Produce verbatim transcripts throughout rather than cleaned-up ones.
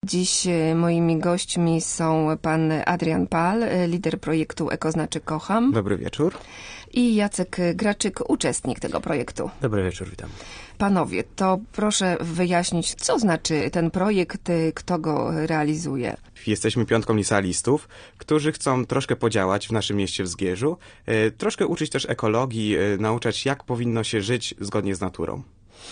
Dziś moimi gośćmi są pan Adrian Pal, lider projektu Eko znaczy kocham. Dobry wieczór. I Jacek Graczyk, uczestnik tego projektu. Dobry wieczór, witam. Panowie, to proszę wyjaśnić, co znaczy ten projekt, kto go realizuje? Jesteśmy piątką licealistów, którzy chcą troszkę podziałać w naszym mieście w Zgierzu, troszkę uczyć też ekologii, nauczać, jak powinno się żyć zgodnie z naturą.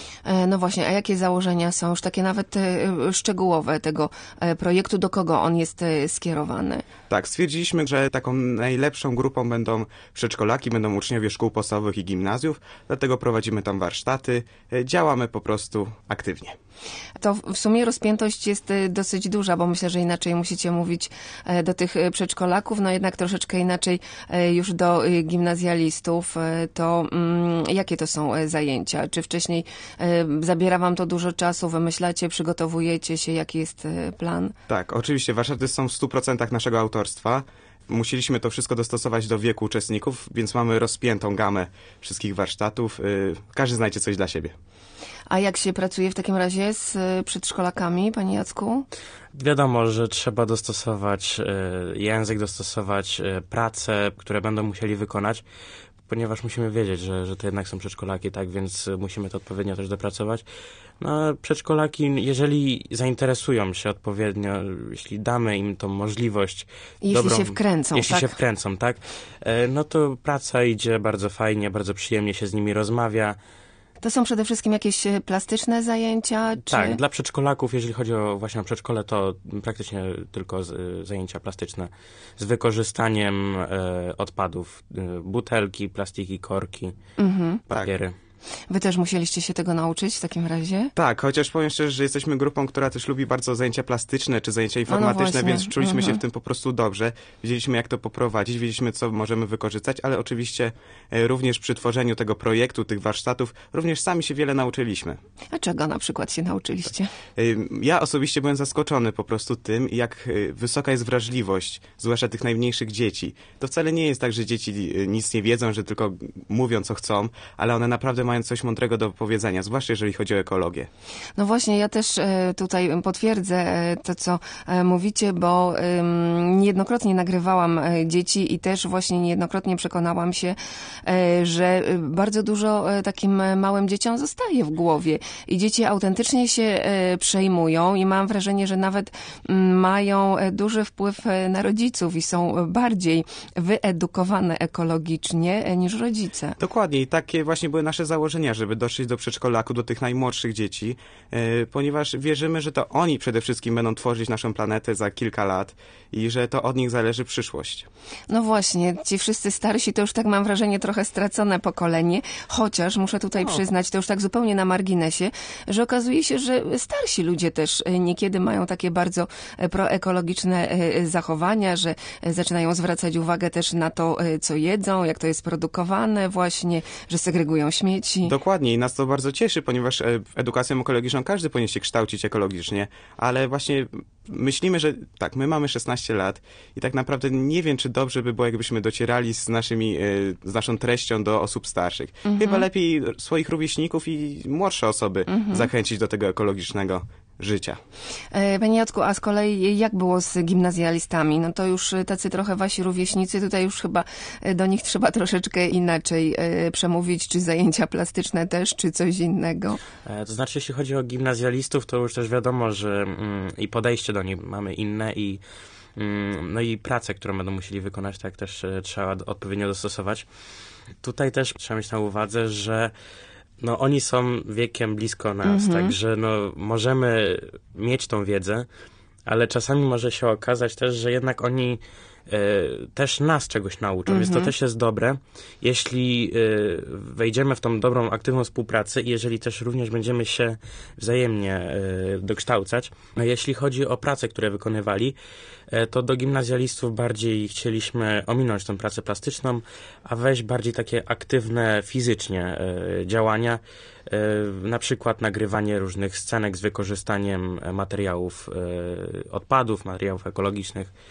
No właśnie, a jakie założenia są już takie nawet szczegółowe tego projektu, do kogo on jest skierowany? Tak, stwierdziliśmy, że taką najlepszą grupą będą przedszkolaki, będą uczniowie szkół podstawowych i gimnazjów, dlatego prowadzimy tam warsztaty, działamy po prostu aktywnie. To w sumie rozpiętość jest dosyć duża, bo myślę, że inaczej musicie mówić do tych przedszkolaków, no jednak troszeczkę inaczej już do gimnazjalistów. To mm, jakie to są zajęcia? Czy wcześniej zabiera wam to dużo czasu, wymyślacie, przygotowujecie się, jaki jest plan? Tak, oczywiście warsztaty są w stu procentach naszego autorstwa. Musieliśmy to wszystko dostosować do wieku uczestników, więc mamy rozpiętą gamę wszystkich warsztatów. Każdy znajdzie coś dla siebie. A jak się pracuje w takim razie z przedszkolakami, panie Jacku? Wiadomo, że trzeba dostosować język, dostosować prace, które będą musieli wykonać, ponieważ musimy wiedzieć, że, że to jednak są przedszkolaki, tak, więc musimy to odpowiednio też dopracować. No, przedszkolaki, jeżeli zainteresują się odpowiednio, jeśli damy im tą możliwość... Jeśli dobrą, się wkręcą, Jeśli tak? się wkręcą, tak, no to praca idzie bardzo fajnie, bardzo przyjemnie się z nimi rozmawia. To są przede wszystkim jakieś plastyczne zajęcia? Czy... Tak, dla przedszkolaków, jeżeli chodzi o właśnie o przedszkole, to praktycznie tylko z, zajęcia plastyczne z wykorzystaniem e, odpadów, e, butelki, plastiki, korki, mhm. papiery. Tak. Wy też musieliście się tego nauczyć w takim razie? Tak, chociaż powiem szczerze, że jesteśmy grupą, która też lubi bardzo zajęcia plastyczne czy zajęcia informatyczne, no więc czuliśmy mhm. się w tym po prostu dobrze. Wiedzieliśmy, jak to poprowadzić, wiedzieliśmy, co możemy wykorzystać, ale oczywiście e, również przy tworzeniu tego projektu, tych warsztatów, również sami się wiele nauczyliśmy. A czego na przykład się nauczyliście? E, ja osobiście byłem zaskoczony po prostu tym, jak e, wysoka jest wrażliwość, zwłaszcza tych najmniejszych dzieci. To wcale nie jest tak, że dzieci nic nie wiedzą, że tylko mówią, co chcą, ale one naprawdę mają coś mądrego do powiedzenia, zwłaszcza jeżeli chodzi o ekologię. No właśnie, ja też tutaj potwierdzę to, co mówicie, bo niejednokrotnie nagrywałam dzieci i też właśnie niejednokrotnie przekonałam się, że bardzo dużo takim małym dzieciom zostaje w głowie i dzieci autentycznie się przejmują i mam wrażenie, że nawet mają duży wpływ na rodziców i są bardziej wyedukowane ekologicznie niż rodzice. Dokładnie i takie właśnie były nasze założenia, żeby dotrzeć do przedszkolaku, do tych najmłodszych dzieci, yy, ponieważ wierzymy, że to oni przede wszystkim będą tworzyć naszą planetę za kilka lat i że to od nich zależy przyszłość. No właśnie, ci wszyscy starsi to już tak mam wrażenie trochę stracone pokolenie, chociaż muszę tutaj no. przyznać, to już tak zupełnie na marginesie, że okazuje się, że starsi ludzie też niekiedy mają takie bardzo proekologiczne zachowania, że zaczynają zwracać uwagę też na to, co jedzą, jak to jest produkowane właśnie, że segregują śmieci. Dokładnie i nas to bardzo cieszy, ponieważ edukacją ekologiczną każdy powinien się kształcić ekologicznie, ale właśnie myślimy, że tak, my mamy szesnaście lat i tak naprawdę nie wiem, czy dobrze by było, jakbyśmy docierali z naszymi, z naszą treścią do osób starszych. Mhm. Chyba lepiej swoich rówieśników i młodsze osoby mhm. zachęcić do tego ekologicznego życia. Panie Jacku, a z kolei jak było z gimnazjalistami? No to już tacy trochę wasi rówieśnicy, tutaj już chyba do nich trzeba troszeczkę inaczej przemówić, czy zajęcia plastyczne też, czy coś innego? To znaczy, jeśli chodzi o gimnazjalistów, to już też wiadomo, że mm, i podejście do nich mamy inne i mm, no i pracę, którą będą musieli wykonać, tak też trzeba odpowiednio dostosować. Tutaj też trzeba mieć na uwadze, że no oni są wiekiem blisko nas, mm-hmm. także no możemy mieć tą wiedzę, ale czasami może się okazać też, że jednak oni e, też nas czegoś nauczą, mm-hmm. więc to też jest dobre, jeśli e, wejdziemy w tą dobrą, aktywną współpracę i jeżeli też również będziemy się wzajemnie e, dokształcać. No, jeśli chodzi o prace, które wykonywali, e, to do gimnazjalistów bardziej chcieliśmy ominąć tą pracę plastyczną, a wejść bardziej takie aktywne fizycznie e, działania, e, na przykład nagrywanie różnych scenek z wykorzystaniem materiałów, e, odpadów, materiałów ekologicznych.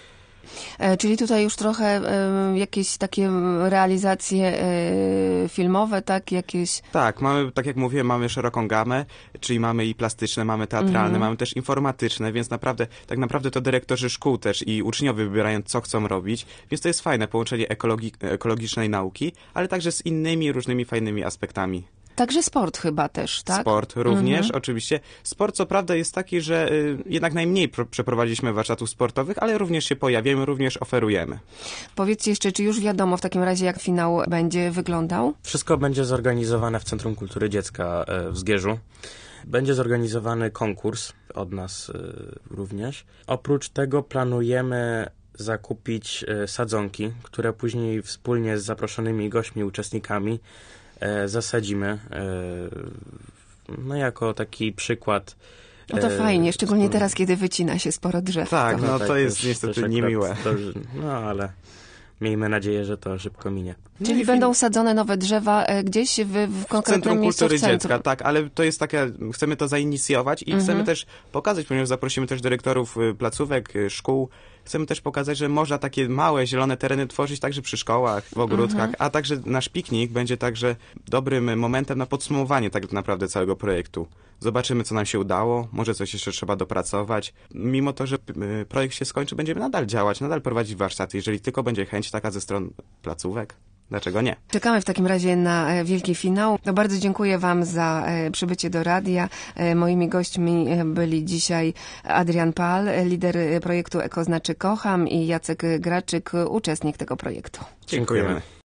E, czyli tutaj już trochę e, jakieś takie realizacje e, filmowe, tak? Jakieś... Tak, mamy, tak jak mówiłem, mamy szeroką gamę, czyli mamy i plastyczne, mamy teatralne, Mhm. mamy też informatyczne, więc naprawdę, tak naprawdę to dyrektorzy szkół też i uczniowie wybierają, co chcą robić, więc to jest fajne połączenie ekologi ekologicznej nauki, ale także z innymi różnymi fajnymi aspektami. Także sport chyba też, tak? Sport również, Mhm. oczywiście. Sport co prawda jest taki, że y, jednak najmniej pro- przeprowadziliśmy warsztatów sportowych, ale również się pojawiamy, również oferujemy. Powiedzcie jeszcze, czy już wiadomo w takim razie, jak finał będzie wyglądał? Wszystko będzie zorganizowane w Centrum Kultury Dziecka e, w Zgierzu. Będzie zorganizowany konkurs od nas e, również. Oprócz tego planujemy zakupić e, sadzonki, które później wspólnie z zaproszonymi gośćmi, uczestnikami e, zasadzimy. E, no jako taki przykład. No to e, fajnie, szczególnie wspólnie. teraz, kiedy wycina się sporo drzew. Tak, to... no tak, to jest też- niestety też akurat niemiłe. To, że- no ale miejmy nadzieję, że to szybko minie. Czyli będą sadzone nowe drzewa e, gdzieś w, w konkretnym Centrum miejscu Kultury w centrum. Dziecka, tak, ale to jest takie, chcemy to zainicjować i chcemy też pokazać, ponieważ zaprosimy też dyrektorów y, placówek, y, szkół, chcemy też pokazać, że można takie małe, zielone tereny tworzyć także przy szkołach, w ogródkach, a także nasz piknik będzie także dobrym momentem na podsumowanie tak naprawdę całego projektu. Zobaczymy, co nam się udało, może coś jeszcze trzeba dopracować. Mimo to, że y, projekt się skończy, będziemy nadal działać, nadal prowadzić warsztaty, jeżeli tylko będzie chęć taka ze stron placówek. Dlaczego nie? Czekamy w takim razie na e, wielki finał. No bardzo dziękuję Wam za e, przybycie do radia. E, moimi gośćmi e, byli dzisiaj Adrian Pal, e, lider e, projektu Eko znaczy kocham, i Jacek Graczyk, uczestnik tego projektu. Dziękujemy.